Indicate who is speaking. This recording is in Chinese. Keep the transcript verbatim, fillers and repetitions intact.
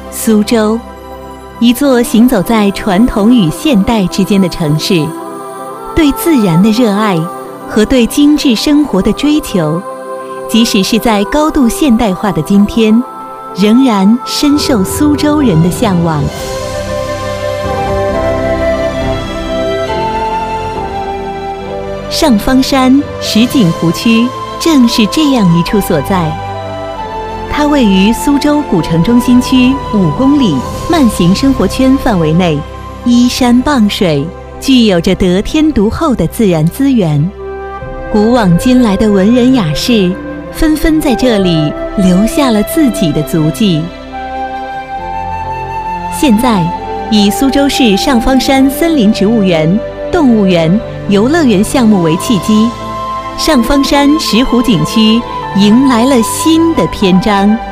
Speaker 1: 苏州，一座行走在传统与现代之间的城市，对自然的热爱和对精致生活的追求，即使是在高度现代化的今天，仍然深受苏州人的向往。上方山石景湖区正是这样一处所在，它位于苏州古城中心区五公里慢行生活圈范围内，依山傍水，具有着得天独厚的自然资源。古往今来的文人雅士纷纷在这里留下了自己的足迹。现在，以苏州市上方山森林植物园、动物园、游乐园项目为契机，上方山石湖景区迎来了新的篇章。